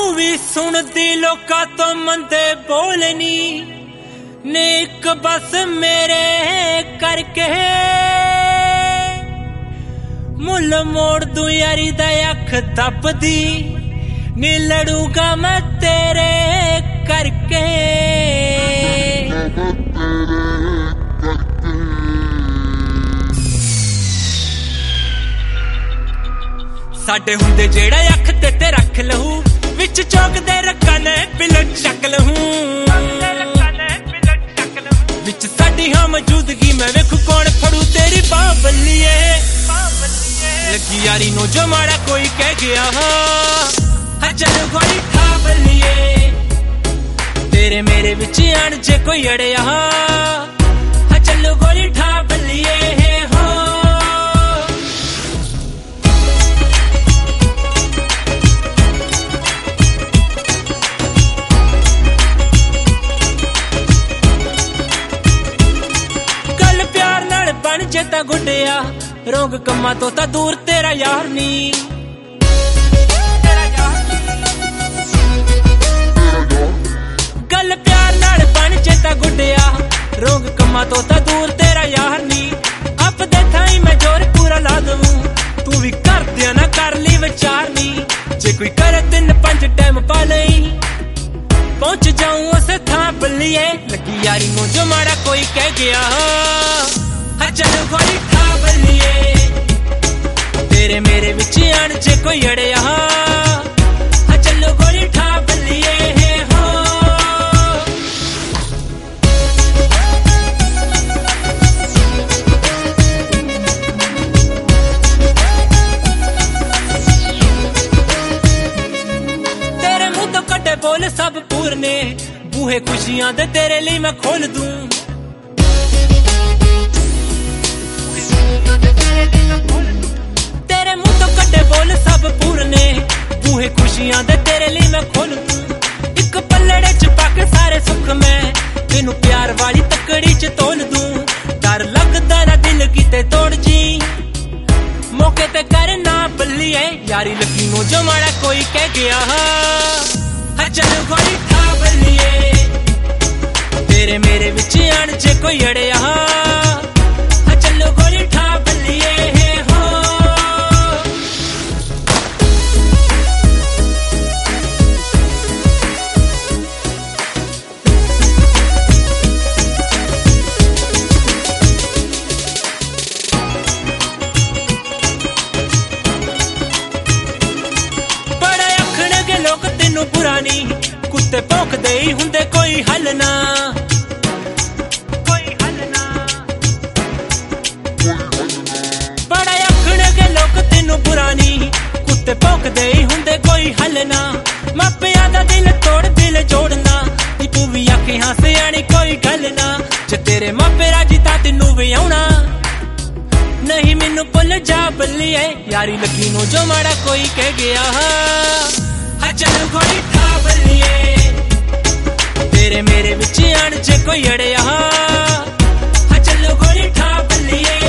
भी सुनती लोका तो मंदे बोलनी नेक बस मेरे करके मुल मोड़ दूं यारी दा अख तपदी नी लड़ूगा मैं तेरे करके साडे हुंदे जेड़ा अख ते रख लहू विच चौक दे रखा ने बिलो चक लहू विच साडी हाँ मौजूदगी मैं वेखू कौन फड़ू तेरी बाबलिए लगी यारी नो जो माड़ा कोई कह गया हाँ चलो गोली खा बलिए तेरे मेरे विच आन जे कोई अड़िया हाँ चलो गोली ठा बलिए हो जेता गुड्डिया रोग कम्मा तो ता दूर तेरा यार नी गल प्यार नाल बन जेता गुड्डिया रोग कम्मा तो ता दूर तेरा यार नी अब दे थाई मैं जोर पूरा ला दूं तू भी कर दिया ना कर ली विचार नी जे कोई करे 3-5 टाइम पा लई पहुंच जाऊं उस थां बलिए लगी यारी नो जो माड़ा कोई कह गया चलो गोली खा बलिए तेरे मेरे विच आन जे कोई अड़िया चलो गोली ठा बलिए हो तेरे मुंह तो कटे बोल सब पूरने बूहे खुशियां दे तेरे लिए मैं खोल दूं तेरे मुंह तो कटे बोल सब पूरने बूहे खुशियां दे तेरे लिए मैं खोल दूं एक पल्लड़े च पाके सारे सुख मैं तेनू प्यार वाली तकड़ी च तोल दूं डर लगदा ना दिल कीते तोड़ जी मौके ते कर ना बलिए यारी लगी नो जो माड़ा कोई कह गया चलो गोली खा बलिए तेरे मेरे विच आन जे कोई अड़िया चलो गोली ठा बलिए पुरानी कुत्ते भौंकदे ही हुंदे कोई हल ना बड़ा आखने के लोग तेनू पुरानी कुत्ते भौंकदे ही हुंदे कोई हल ना मापिया दा दिल तोड़ दिल जोड़ना तू भी आखे हाँ सियाणी कोई गल ना जे तेरे मापे राजी ता तेनू भी आउणा नहीं मैनू भुल जा बलिए यारी लगी नो जो माड़ा कोई कह गया चलो गोली खा बलिए तेरे मेरे विच आन जे कोई अड़िया चलो गोली ठा बलिए